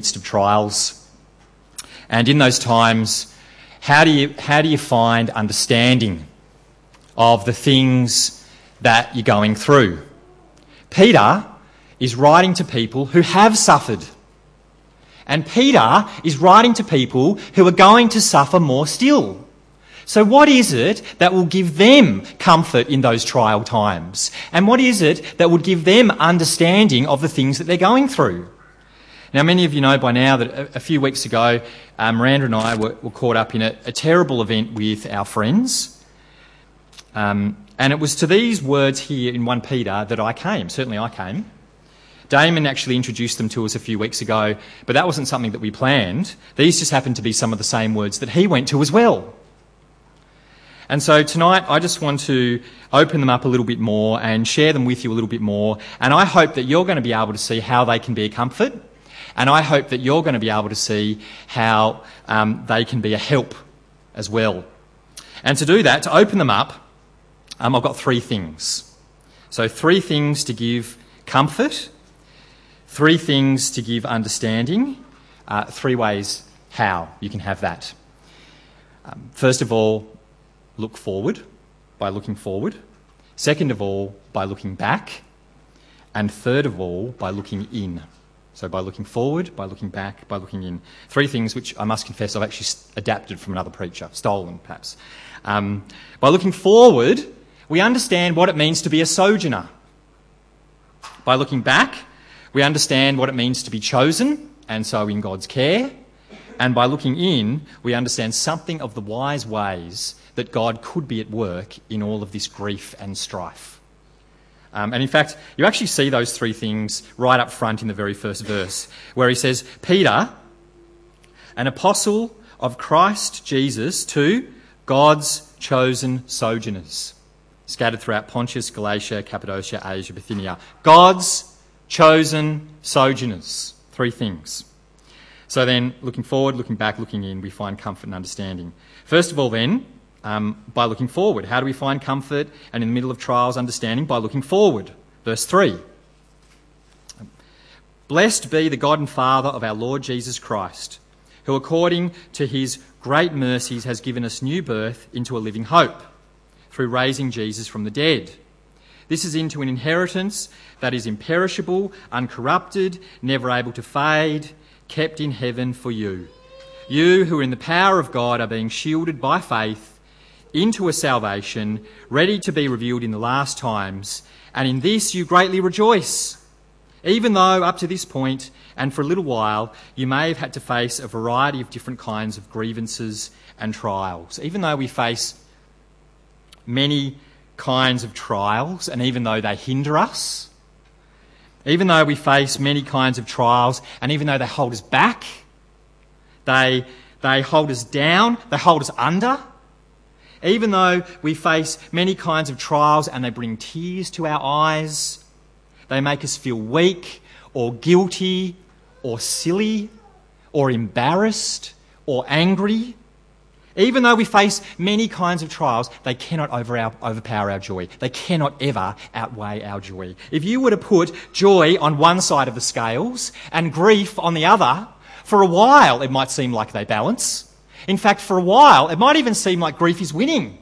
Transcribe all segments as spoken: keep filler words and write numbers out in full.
midst of trials. And in those times, how do you, how do you find understanding of the things that you're going through? Peter is writing to people who have suffered. And Peter is writing to people who are going to suffer more still. So what is it that will give them comfort in those trial times? And what is it that would give them understanding of the things that they're going through? Now, many of you know by now that a, a few weeks ago, um, Miranda and I were, were caught up in a, a terrible event with our friends. Um, and it was to these words here in First Peter that I came. Certainly I came. Damon actually introduced them to us a few weeks ago, but that wasn't something that we planned. These just happened to be some of the same words that he went to as well. And so tonight I just want to open them up a little bit more and share them with you a little bit more. And I hope that you're going to be able to see how they can be a comfort. And I hope that you're going to be able to see how um, they can be a help as well. And to do that, to open them up, um, I've got three things. So three things to give comfort, three things to give understanding, uh, three ways how you can have that. Um, first of all, look forward by looking forward. Second of all, by looking back. And third of all, by looking in. So by looking forward, by looking back, by looking in. Three things which I must confess I've actually adapted from another preacher, stolen perhaps. Um, by looking forward, we understand what it means to be a sojourner. By looking back, we understand what it means to be chosen, and so in God's care. And by looking in, we understand something of the wise ways that God could be at work in all of this grief and strife. Um, and in fact, you actually see those three things right up front in the very first verse, where he says, Peter, an apostle of Christ Jesus to God's chosen sojourners, scattered throughout Pontus, Galatia, Cappadocia, Asia, Bithynia. God's chosen sojourners. Three things. So then, looking forward, looking back, looking in, we find comfort and understanding. First of all then, um, by looking forward. How do we find comfort and in the middle of trials understanding? By looking forward. Verse three. Blessed be the God and Father of our Lord Jesus Christ, who according to his great mercies has given us new birth into a living hope, through raising Jesus from the dead. This is into an inheritance that is imperishable, uncorrupted, never able to fade, kept in heaven for you. You who in the power of God are being shielded by faith into a salvation ready to be revealed in the last times, and in this you greatly rejoice, even though up to this point and for a little while you may have had to face a variety of different kinds of grievances and trials. Even though we face many kinds of trials, and even though they hinder us, even though we face many kinds of trials, and even though they hold us back, they, they hold us down, they hold us under, even though we face many kinds of trials and they bring tears to our eyes, they make us feel weak or guilty or silly or embarrassed or angry. Even though we face many kinds of trials, they cannot over our, overpower our joy. They cannot ever outweigh our joy. If you were to put joy on one side of the scales and grief on the other, for a while it might seem like they balance. In fact, for a while it might even seem like grief is winning.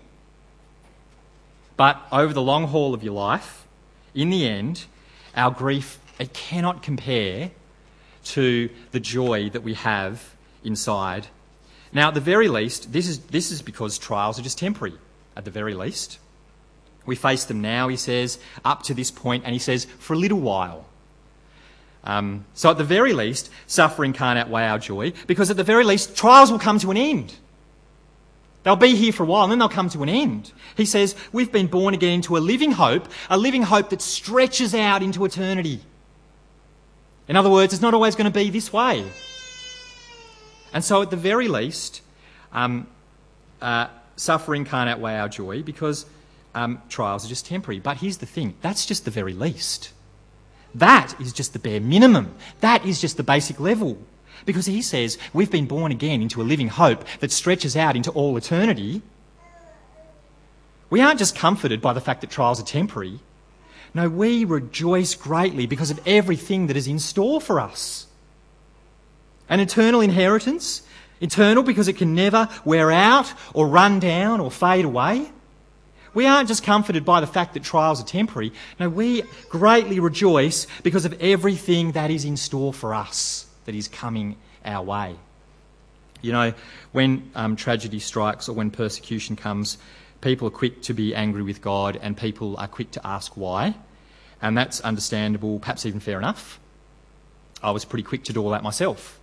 But over the long haul of your life, in the end, our grief, it cannot compare to the joy that we have inside. Now, at the very least, this is this is because trials are just temporary, at the very least. We face them now, he says, up to this point, and he says, for a little while. Um, so at the very least, suffering can't outweigh our joy, because at the very least, trials will come to an end. They'll be here for a while, and then they'll come to an end. He says, we've been born again into a living hope, a living hope that stretches out into eternity. In other words, it's not always going to be this way. And so at the very least, um, uh, suffering can't outweigh our joy because um, trials are just temporary. But here's the thing, that's just the very least. That is just the bare minimum. That is just the basic level. Because he says we've been born again into a living hope that stretches out into all eternity. We aren't just comforted by the fact that trials are temporary. No, we rejoice greatly because of everything that is in store for us. An eternal inheritance, eternal because it can never wear out or run down or fade away. We aren't just comforted by the fact that trials are temporary. No, we greatly rejoice because of everything that is in store for us, that is coming our way. You know, when um, tragedy strikes or when persecution comes, people are quick to be angry with God and people are quick to ask why. And that's understandable, perhaps even fair enough. I was pretty quick to do all that myself.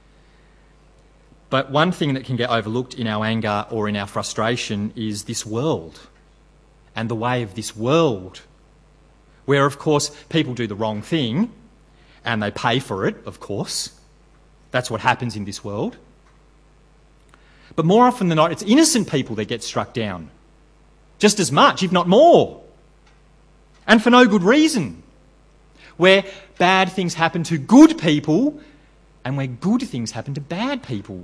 But one thing that can get overlooked in our anger or in our frustration is this world and the way of this world, where, of course, people do the wrong thing and they pay for it, of course. That's what happens in this world. But more often than not, it's innocent people that get struck down. Just as much, if not more. And for no good reason. Where bad things happen to good people and where good things happen to bad people.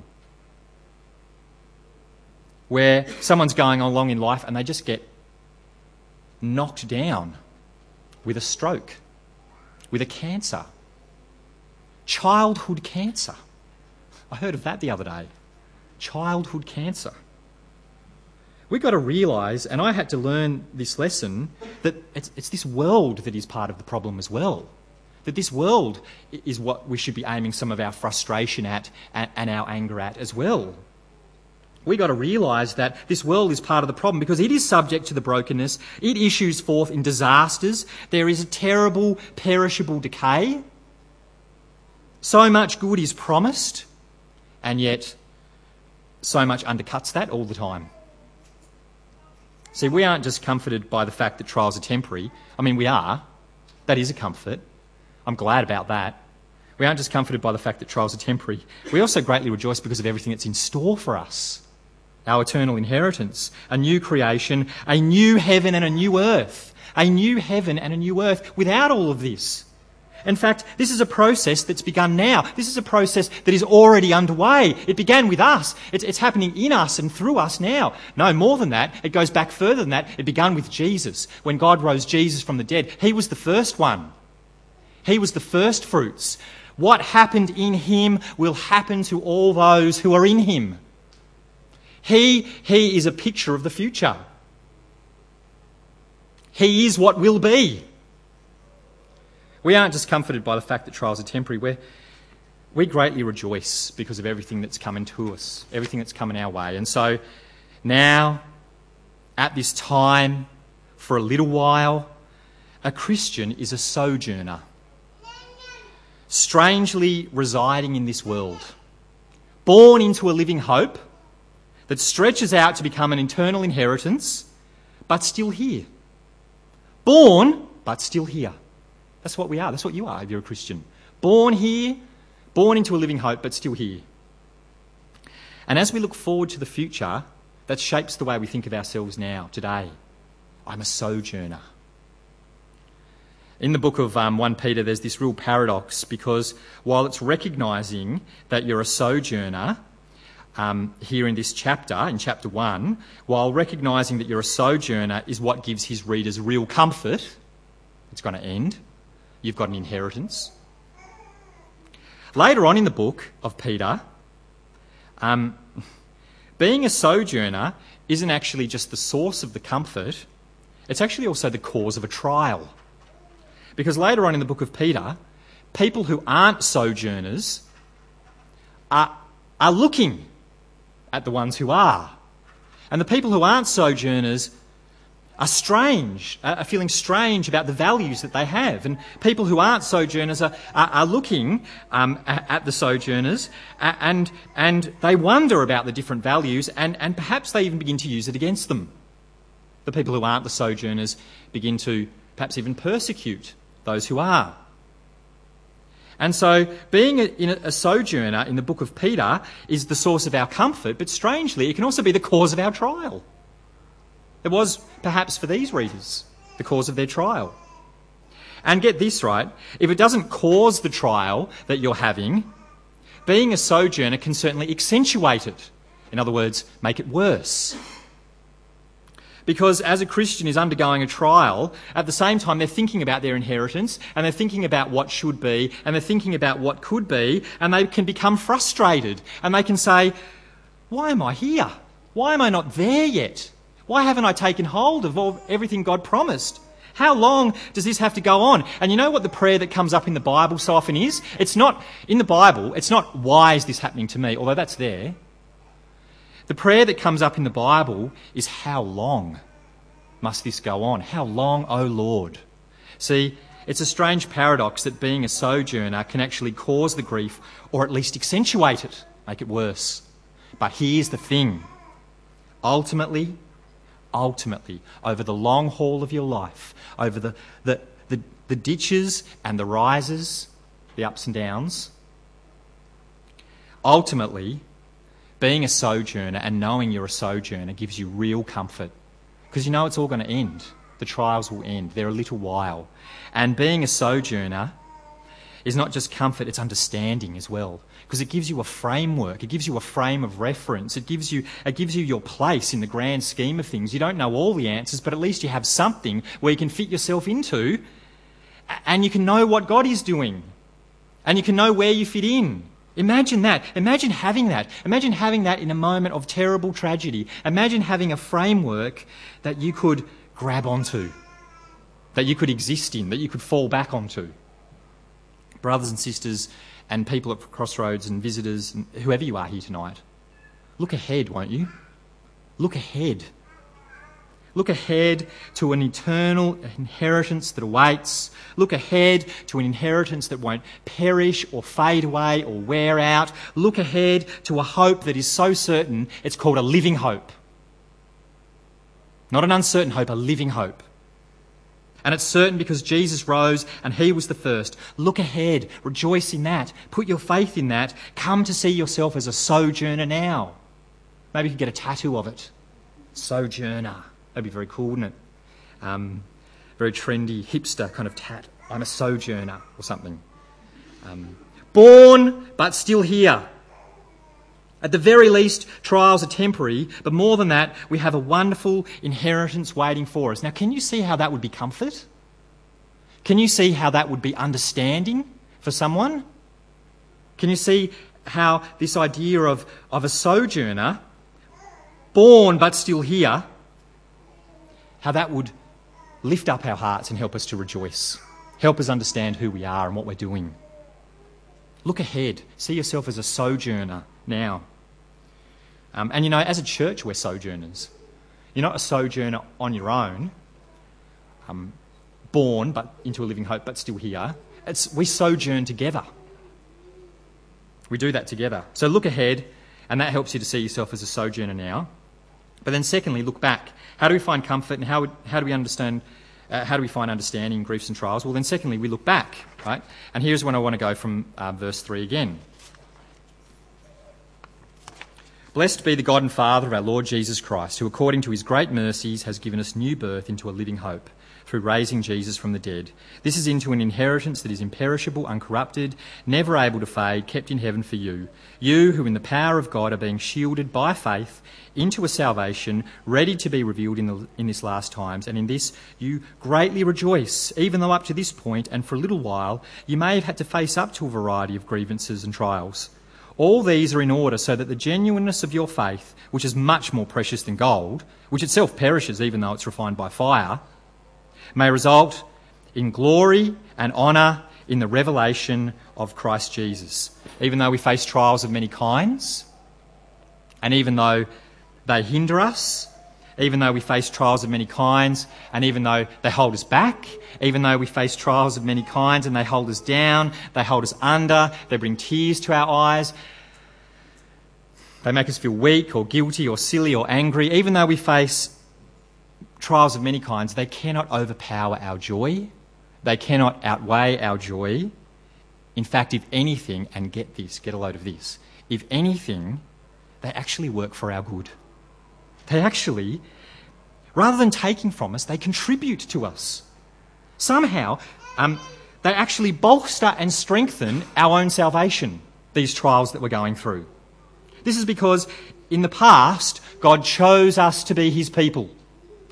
Where someone's going along in life and they just get knocked down with a stroke, with a cancer. Childhood cancer. I heard of that the other day. Childhood cancer. We've got to realise, and I had to learn this lesson, that it's, it's this world that is part of the problem as well. That this world is what we should be aiming some of our frustration at and, and our anger at as well. We've got to realise that this world is part of the problem because it is subject to the brokenness. It issues forth in disasters. There is a terrible, perishable decay. So much good is promised, and yet so much undercuts that all the time. See, we aren't just comforted by the fact that trials are temporary. I mean, we are. That is a comfort. I'm glad about that. We aren't just comforted by the fact that trials are temporary. We also greatly rejoice because of everything that's in store for us. Our eternal inheritance, a new creation, a new heaven and a new earth. A new heaven and a new earth without all of this. In fact, this is a process that's begun now. This is a process that is already underway. It began with us. It's, it's happening in us and through us now. No, more than that. It goes back further than that. It began with Jesus. When God rose Jesus from the dead, he was the first one. He was the first fruits. What happened in him will happen to all those who are in him. He, he is a picture of the future. He is what will be. We aren't just comforted by the fact that trials are temporary. We're, we greatly rejoice because of everything that's coming to us, everything that's coming our way. And so now, at this time, for a little while, a Christian is a sojourner, strangely residing in this world, born into a living hope that stretches out to become an eternal inheritance, but still here. Born, but still here. That's what we are. That's what you are if you're a Christian. Born here, born into a living hope, but still here. And as we look forward to the future, that shapes the way we think of ourselves now, today. I'm a sojourner. In the book of um, First Peter, there's this real paradox because while it's recognising that you're a sojourner, um, here in this chapter, in chapter one, while recognising that you're a sojourner is what gives his readers real comfort, it's going to end. You've got an inheritance. Later on in the book of Peter, um, being a sojourner isn't actually just the source of the comfort, it's actually also the cause of a trial. Because later on in the book of Peter, people who aren't sojourners are, are looking at the ones who are. And the people who aren't sojourners are strange, are feeling strange about the values that they have. And people who aren't sojourners are, are, are looking um, at the sojourners and, and they wonder about the different values and, and perhaps they even begin to use it against them. The people who aren't the sojourners begin to perhaps even persecute those who are. And so being a, in a, a sojourner in the book of Peter is the source of our comfort, but strangely it can also be the cause of our trial. It was, perhaps for these readers, the cause of their trial. And get this right, if it doesn't cause the trial that you're having, being a sojourner can certainly accentuate it. In other words, make it worse. Because as a Christian is undergoing a trial, at the same time they're thinking about their inheritance, and they're thinking about what should be, and they're thinking about what could be, and they can become frustrated, and they can say, why am I here? Why am I not there yet? Why haven't I taken hold of all, everything God promised? How long does this have to go on? And you know what the prayer that comes up in the Bible so often is? It's not, in the Bible, it's not, why is this happening to me? Although that's there. The prayer that comes up in the Bible is, how long must this go on? How long, O Lord? See, it's a strange paradox that being a sojourner can actually cause the grief, or at least accentuate it, make it worse. But here's the thing. Ultimately, ultimately, over the long haul of your life, over the, the, the, the ditches and the rises, the ups and downs, ultimately, being a sojourner and knowing you're a sojourner gives you real comfort, because you know it's all going to end. The trials will end. They're a little while. And being a sojourner is not just comfort, it's understanding as well, because it gives you a framework. It gives you a frame of reference. It gives you, it gives you your place in the grand scheme of things. You don't know all the answers, but at least you have something where you can fit yourself into, and you can know what God is doing, and you can know where you fit in. Imagine that. Imagine having that. Imagine having that in a moment of terrible tragedy. Imagine having a framework that you could grab onto, that you could exist in, that you could fall back onto. Brothers and sisters and people at Crossroads and visitors and whoever you are here tonight, look ahead, won't you? Look ahead. Look ahead to an eternal inheritance that awaits. Look ahead to an inheritance that won't perish or fade away or wear out. Look ahead to a hope that is so certain it's called a living hope. Not an uncertain hope, a living hope. And it's certain because Jesus rose and he was the first. Look ahead, rejoice in that, put your faith in that, come to see yourself as a sojourner now. Maybe you could get a tattoo of it. Sojourner. That'd be very cool, wouldn't it? Um, very trendy, hipster kind of tat. I'm a sojourner or something. Um, born, but still here. At the very least, trials are temporary, but more than that, we have a wonderful inheritance waiting for us. Now, can you see how that would be comfort? Can you see how that would be understanding for someone? Can you see how this idea of, of a sojourner, born but still here, how that would lift up our hearts and help us to rejoice, help us understand who we are and what we're doing. Look ahead. See yourself as a sojourner now. Um, and you know, as a church, we're sojourners. You're not a sojourner on your own, um, born but into a living hope, but still here. It's, we sojourn together. We do that together. So look ahead, and that helps you to see yourself as a sojourner now. But then secondly, look back. How do we find comfort, and how, how do we understand, uh, how do we find understanding in griefs and trials? Well, then secondly, we look back, right? And here's when I want to go from uh, verse three again. Blessed be the God and Father of our Lord Jesus Christ, who according to his great mercies has given us new birth into a living hope, through raising Jesus from the dead. This is into an inheritance that is imperishable, uncorrupted, never able to fade, kept in heaven for you. You who in the power of God are being shielded by faith into a salvation ready to be revealed in, the, in this last times. And in this you greatly rejoice, even though up to this point and for a little while you may have had to face up to a variety of grievances and trials. All these are in order so that the genuineness of your faith, which is much more precious than gold, which itself perishes even though it's refined by fire, may result in glory and honour in the revelation of Christ Jesus. Even though we face trials of many kinds, and even though they hinder us, even though we face trials of many kinds, and even though they hold us back, even though we face trials of many kinds and they hold us down, they hold us under, they bring tears to our eyes, they make us feel weak or guilty or silly or angry, even though we face trials of many kinds, they cannot overpower our joy. They cannot outweigh our joy. In fact, if anything, and get this, get a load of this, if anything, they actually work for our good. They actually, rather than taking from us, they contribute to us. Somehow, um, they actually bolster and strengthen our own salvation, these trials that we're going through. This is because in the past, God chose us to be his people.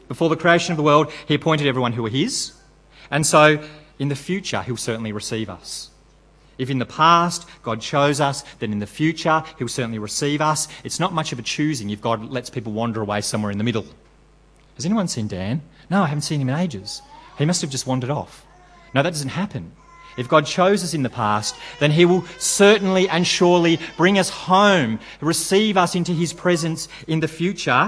Before the creation of the world, he appointed everyone who were his. And so in the future, he'll certainly receive us. If in the past God chose us, then in the future he'll certainly receive us. It's not much of a choosing if God lets people wander away somewhere in the middle. Has anyone seen Dan? No, I haven't seen him in ages. He must have just wandered off. No, that doesn't happen. If God chose us in the past, then he will certainly and surely bring us home, receive us into his presence in the future.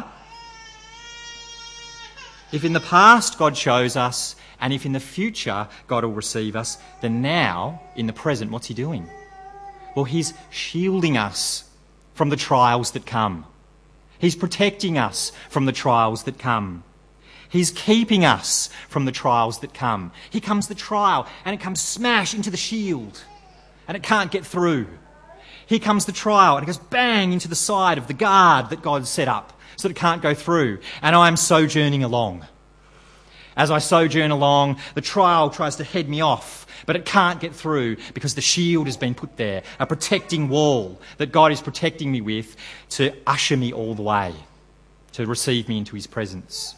If in the past God chose us, and if in the future God will receive us, then now, in the present, what's he doing? Well, he's shielding us from the trials that come. He's protecting us from the trials that come. He's keeping us from the trials that come. Here comes the trial, and it comes smash into the shield, and it can't get through. Here comes the trial, and it goes bang into the side of the guard that God set up, so that it can't go through. And I'm sojourning along. As I sojourn along, the trial tries to head me off, but it can't get through because the shield has been put there, a protecting wall that God is protecting me with to usher me all the way, to receive me into his presence.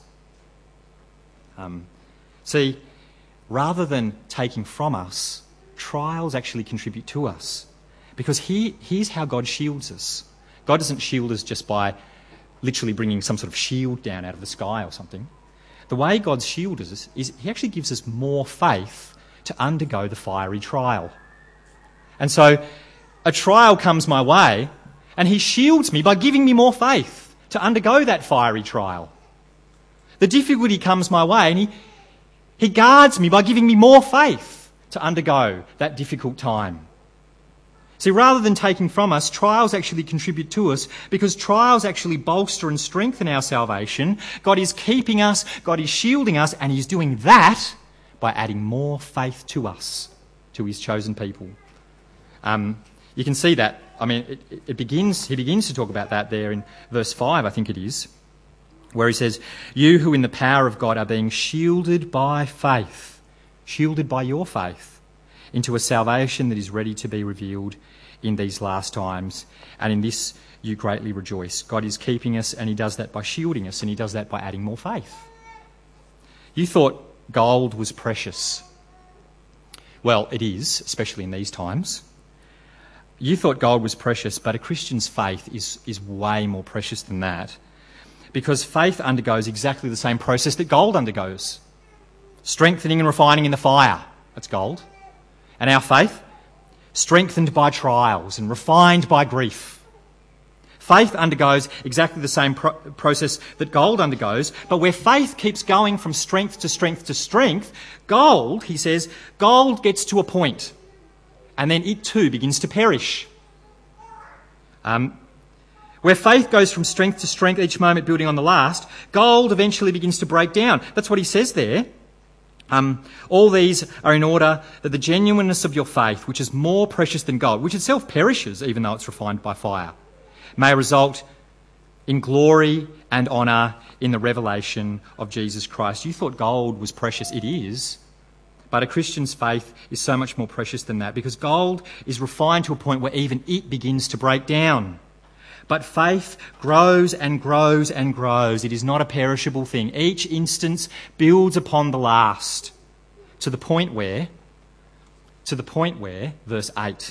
Um, see, rather than taking from us, trials actually contribute to us. Because here, here's how God shields us. God doesn't shield us just by literally bringing some sort of shield down out of the sky or something. The way God shields us is he actually gives us more faith to undergo the fiery trial. And so a trial comes my way, and he shields me by giving me more faith to undergo that fiery trial. The difficulty comes my way, and he, he guards me by giving me more faith to undergo that difficult time. See, rather than taking from us, trials actually contribute to us because trials actually bolster and strengthen our salvation. God is keeping us, God is shielding us, and he's doing that by adding more faith to us, to his chosen people. Um, you can see that. I mean, it, it begins. He begins to talk about that there in verse five, I think it is, where he says, "You who in the power of God are being shielded by faith," shielded by your faith, into a salvation that is ready to be revealed in these last times. And in this you greatly rejoice. God is keeping us, and he does that by shielding us, and he does that by adding more faith. You thought gold was precious. Well, it is, especially in these times. You thought gold was precious, but a Christian's faith is, is way more precious than that. Because faith undergoes exactly the same process that gold undergoes. Strengthening and refining in the fire. That's gold. And our faith, strengthened by trials and refined by grief. Faith undergoes exactly the same pro- process that gold undergoes, but where faith keeps going from strength to strength to strength, gold, he says, gold gets to a point, and then it too begins to perish. Um, where faith goes from strength to strength, each moment building on the last, gold eventually begins to break down. That's what he says there. Um, all these are in order that the genuineness of your faith, which is more precious than gold, which itself perishes even though it's refined by fire, may result in glory and honour in the revelation of Jesus Christ. You thought gold was precious. It is. But a Christian's faith is so much more precious than that, because gold is refined to a point where even it begins to break down. But faith grows and grows and grows. It is not a perishable thing. Each instance builds upon the last, to the point where, to the point where, verse eight,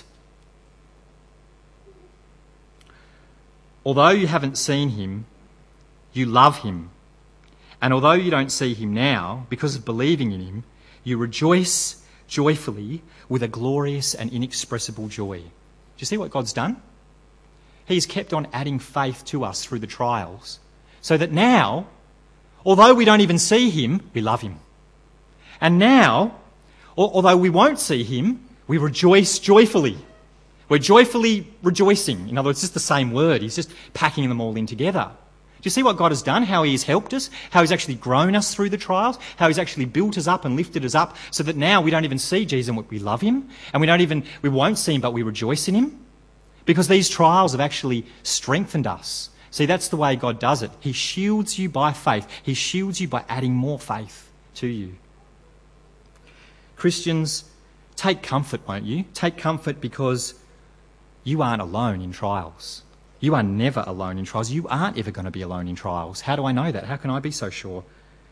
although you haven't seen him, you love him. And although you don't see him now, because of believing in him, you rejoice joyfully with a glorious and inexpressible joy. Do you see what God's done? He's kept on adding faith to us through the trials, so that now, although we don't even see him, we love him. And now, although we won't see him, we rejoice joyfully. We're joyfully rejoicing. In other words, it's just the same word. He's just packing them all in together. Do you see what God has done? How he has helped us? How he's actually grown us through the trials? How he's actually built us up and lifted us up so that now we don't even see Jesus and we love him, and we don't even, we won't see him, but we rejoice in him? Because these trials have actually strengthened us. See, that's the way God does it. He shields you by faith. He shields you by adding more faith to you. Christians, take comfort, won't you? Take comfort because you aren't alone in trials. You are never alone in trials. You aren't ever going to be alone in trials. How do I know that? How can I be so sure?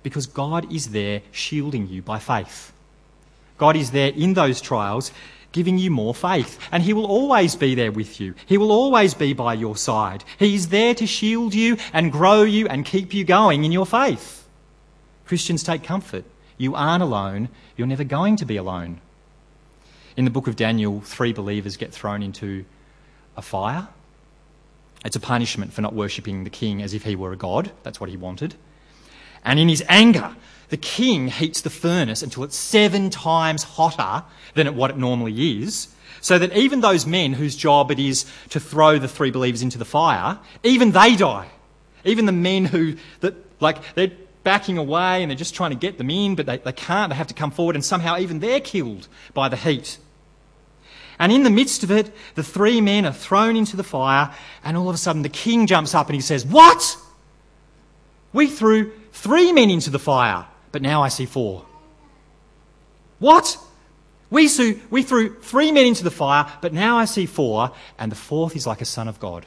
Because God is there shielding you by faith. God is there in those trials giving you more faith. And he will always be there with you. He will always be by your side. He is there to shield you and grow you and keep you going in your faith. Christians, take comfort. You aren't alone. You're never going to be alone. In the book of Daniel, three believers get thrown into a fire. It's a punishment for not worshipping the king as if he were a god. That's what he wanted. And in his anger, the king heats the furnace until it's seven times hotter than what it normally is, so that even those men whose job it is to throw the three believers into the fire, even they die. Even the men who, that like, they're backing away and they're just trying to get them in, but they, they can't, they have to come forward, and somehow even they're killed by the heat. And in the midst of it, the three men are thrown into the fire, and all of a sudden the king jumps up and he says, "What? We threw three men into the fire, but now I see four." What? We, su- we threw three men into the fire, but now I see four, and the fourth is like a son of God.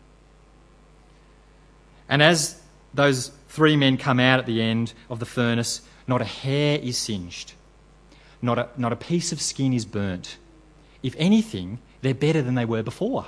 And as those three men come out at the end of the furnace, not a hair is singed. Not a, not a piece of skin is burnt. If anything, they're better than they were before.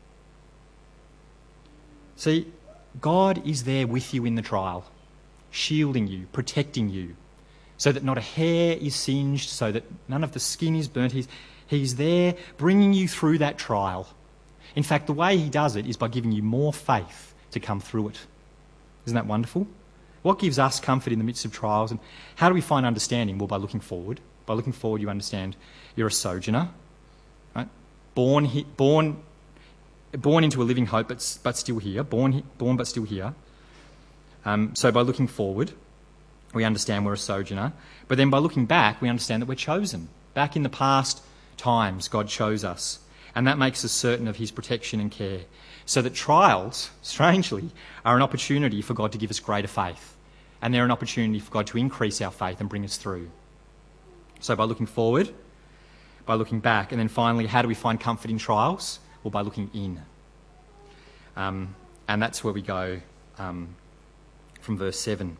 See, God is there with you in the trial, shielding you, protecting you, so that not a hair is singed, so that none of the skin is burnt. He's, he's there bringing you through that trial. In fact, the way he does it is by giving you more faith to come through it. Isn't that wonderful? What gives us comfort in the midst of trials? And how do we find understanding? Well, by looking forward. By looking forward, you understand you're a sojourner, right? Born, born, born into a living hope, but, but still here. Born, born but still here. Um, so by looking forward, we understand we're a sojourner. But then by looking back, we understand that we're chosen. Back in the past times, God chose us. And that makes us certain of his protection and care. So that trials, strangely, are an opportunity for God to give us greater faith. And they're an opportunity for God to increase our faith and bring us through. So by looking forward, by looking back, and then finally, how do we find comfort in trials? Well, by looking in. Um, and that's where we go um, from verse seven.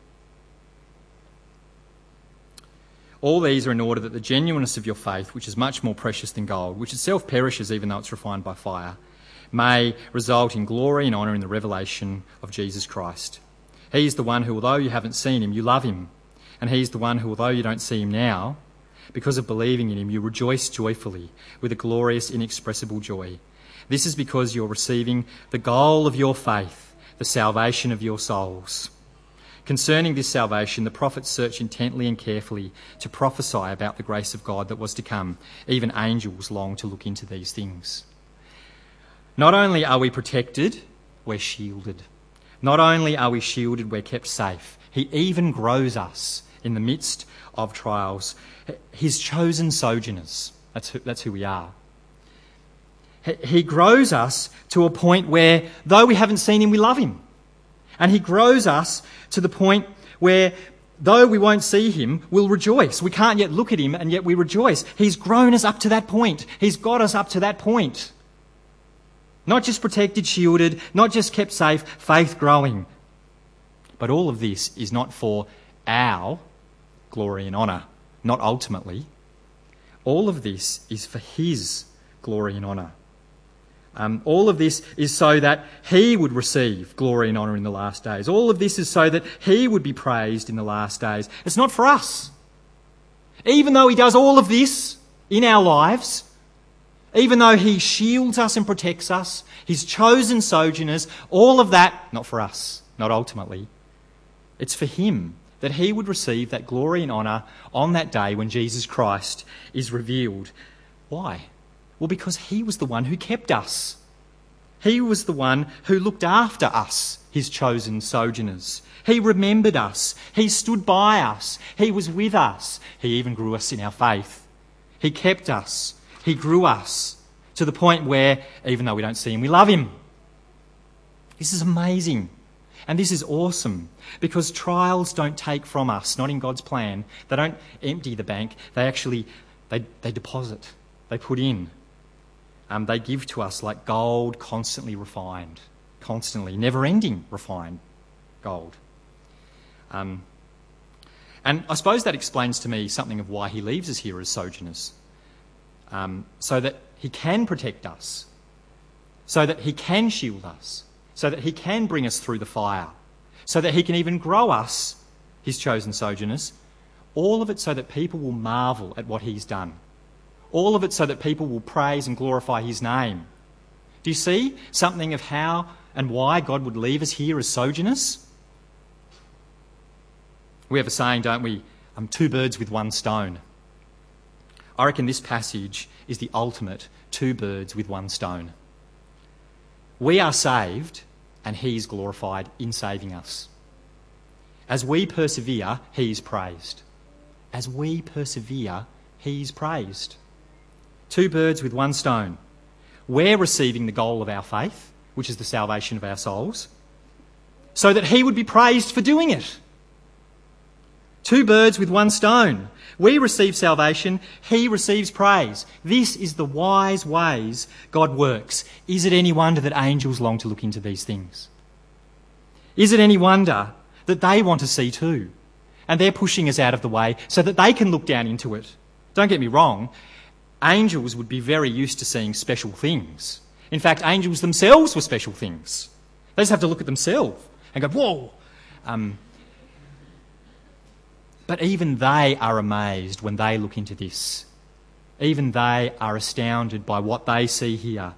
All these are in order that the genuineness of your faith, which is much more precious than gold, which itself perishes even though it's refined by fire, may result in glory and honour in the revelation of Jesus Christ. He is the one who, although you haven't seen him, you love him. And he is the one who, although you don't see him now, because of believing in him, you rejoice joyfully with a glorious, inexpressible joy. This is because you're receiving the goal of your faith, the salvation of your souls. Concerning this salvation, the prophets search intently and carefully to prophesy about the grace of God that was to come. Even angels long to look into these things. Not only are we protected, we're shielded. Not only are we shielded, we're kept safe. He even grows us in the midst of trials. His chosen sojourners. That's who, that's who we are. He grows us to a point where, though we haven't seen him, we love him. And he grows us to the point where, though we won't see him, we'll rejoice. We can't yet look at him, and yet we rejoice. He's grown us up to that point. He's got us up to that point. Not just protected, shielded, not just kept safe, faith growing. But all of this is not for our glory and honour, not ultimately. All of this is for his glory and honour. Um, all of this is so that he would receive glory and honour in the last days. All of this is so that he would be praised in the last days. It's not for us. Even though he does all of this in our lives, even though he shields us and protects us, his chosen sojourners, all of that, not for us, not ultimately. It's for him, that he would receive that glory and honour on that day when Jesus Christ is revealed. Why? Well, because he was the one who kept us. He was the one who looked after us, his chosen sojourners. He remembered us. He stood by us. He was with us. He even grew us in our faith. He kept us. He grew us to the point where, even though we don't see him, we love him. This is amazing. And this is awesome, because trials don't take from us, not in God's plan. They don't empty the bank. They actually, they, they deposit. They put in. Um, they give to us like gold, constantly And I suppose that explains to me something of why he leaves us here as sojourners, um, so that he can protect us, so that he can shield us, so that he can bring us through the fire, so that he can even grow us, his chosen sojourners, all of it so that people will marvel at what he's done. All of it so that people will praise and glorify his name. Do you see something of how and why God would leave us here as sojourners? We have a saying, don't we? Um, two birds with one stone. I reckon this passage is the ultimate two birds with one stone. We are saved and he is glorified in saving us. As we persevere, he is praised. As we persevere, he is praised. Two birds with one stone. We're receiving the goal of our faith, which is the salvation of our souls, so that he would be praised for doing it. Two birds with one stone. We receive salvation, he receives praise. This is the wise ways God works. Is it any wonder that angels long to look into these things? Is it any wonder that they want to see too? And they're pushing us out of the way so that they can look down into it. Don't get me wrong, angels would be very used to seeing special things. In fact, angels themselves were special things. They just have to look at themselves and go, whoa. Um, but even they are amazed when they look into this. Even they are astounded by what they see here.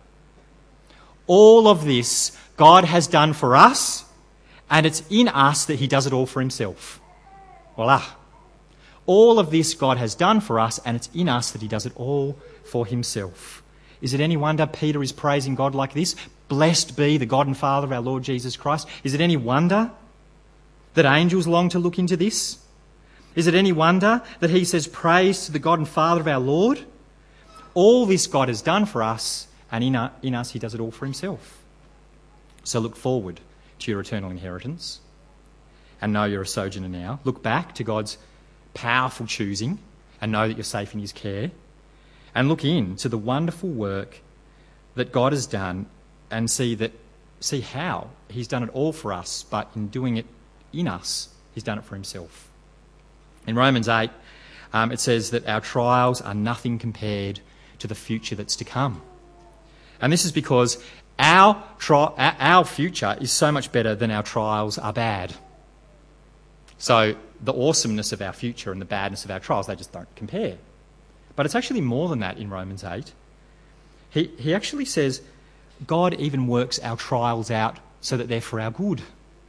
All of this God has done for us, and it's in us that he does it all for himself. Voila. All of this God has done for us, and it's in us that he does it all for himself. Is it any wonder Peter is praising God like this? Blessed be the God and Father of our Lord Jesus Christ. Is it any wonder that angels long to look into this? Is it any wonder that he says praise to the God and Father of our Lord? All this God has done for us, and in, uh, in us he does it all for himself. So look forward to your eternal inheritance and know you're a sojourner now. Look back to God's powerful choosing and know that you're safe in his care. And look in to the wonderful work that God has done and see that see how he's done it all for us, but in doing it in us, he's done it for himself. In Romans eight, um, it says that our trials are nothing compared to the future that's to come. And this is because our, tri- our future is so much better than our trials are bad. So the awesomeness of our future and the badness of our trials, they just don't compare. But it's actually more than that in Romans eight. He, he actually says God even works our trials out so that they're for our good.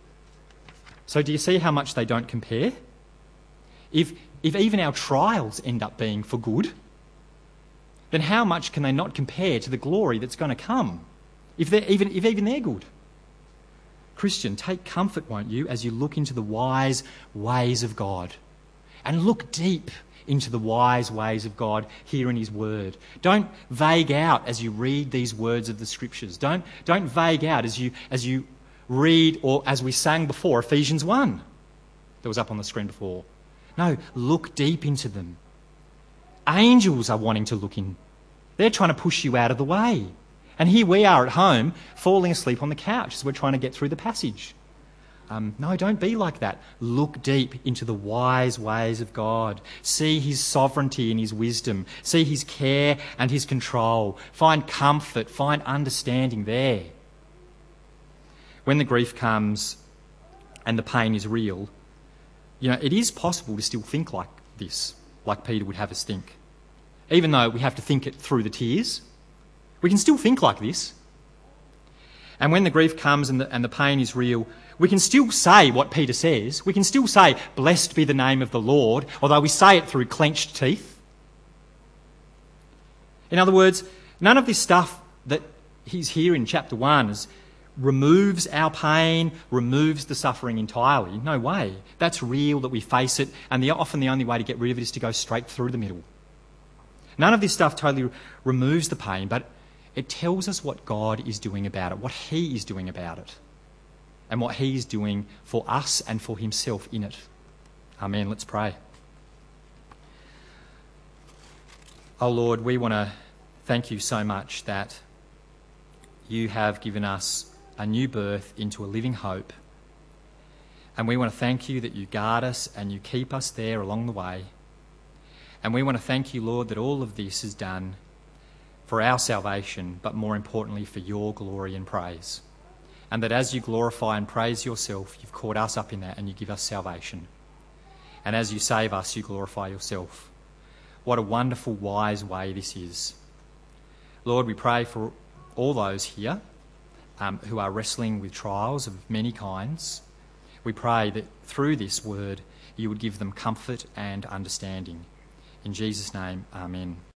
So do you see how much they don't compare? If, if even our trials end up being for good, then how much can they not compare to the glory that's going to come, if they're even, if even they're good? Christian, take comfort, won't you, as you look into the wise ways of God. And look deep into the wise ways of God here in his word. Don't vague out as you read these words of the scriptures. Don't, don't vague out as you, as you read, or as we sang before, Ephesians one that was up on the screen before. No, look deep into them. Angels are wanting to look in. They're trying to push you out of the way. And here we are at home, falling asleep on the couch as we're trying to get through the passage. Um, no, don't be like that. Look deep into the wise ways of God. See his sovereignty and his wisdom. See his care and his control. Find comfort, find understanding there. When the grief comes and the pain is real, you know, it is possible to still think like this, like Peter would have us think. Even though we have to think it through the tears, we can still think like this. And when the grief comes and the, and the pain is real, we can still say what Peter says. We can still say, blessed be the name of the Lord, although we say it through clenched teeth. In other words, none of this stuff that he's here in chapter one is removes our pain, removes the suffering entirely. No way. That's real, that we face it, and the, often the only way to get rid of it is to go straight through the middle. None of this stuff totally removes the pain, but it tells us what God is doing about it, what he is doing about it, and what he is doing for us and for himself in it. Amen. Let's pray. Oh Lord, we want to thank you so much that you have given us a new birth into a living hope. And we want to thank you that you guard us and you keep us there along the way. And we want to thank you, Lord, that all of this is done for our salvation, but more importantly for your glory and praise. And that as you glorify and praise yourself, you've caught us up in that and you give us salvation. And as you save us, you glorify yourself. What a wonderful, wise way this is. Lord, we pray for all those here um, who are wrestling with trials of many kinds. We pray that through this word you would give them comfort and understanding. In Jesus' name, amen.